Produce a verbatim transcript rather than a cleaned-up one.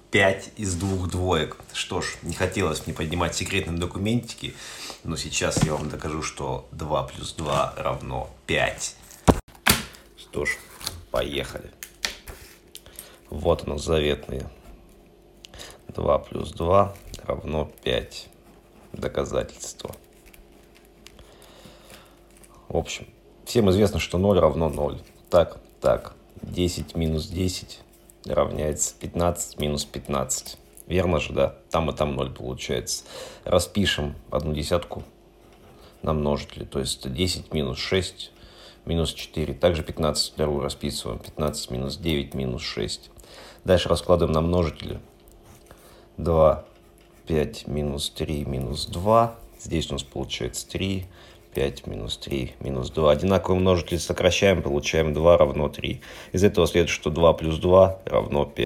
пять из двух двоек. Что ж, не хотелось мне поднимать секретные документики, но сейчас я вам докажу, что два плюс два равно пять. Что ж, поехали. Вот оно, заветные. два плюс два равно пять. Доказательство. В общем, всем известно, что ноль равно ноль. Так, так, десять минус десять равняется пятнадцать минус пятнадцать. Верно же, да? Там и там ноль получается. Распишем одну десятку на множители. То есть десять минус шесть минус четыре. Также пятнадцать вторую расписываем. пятнадцать минус девять минус шесть. Дальше раскладываем на множители. два, пять минус три минус два. Здесь у нас получается три. пять минус три минус два. Одинаковые множители сокращаем, получаем два равно три. Из этого следует, что два плюс два равно пять.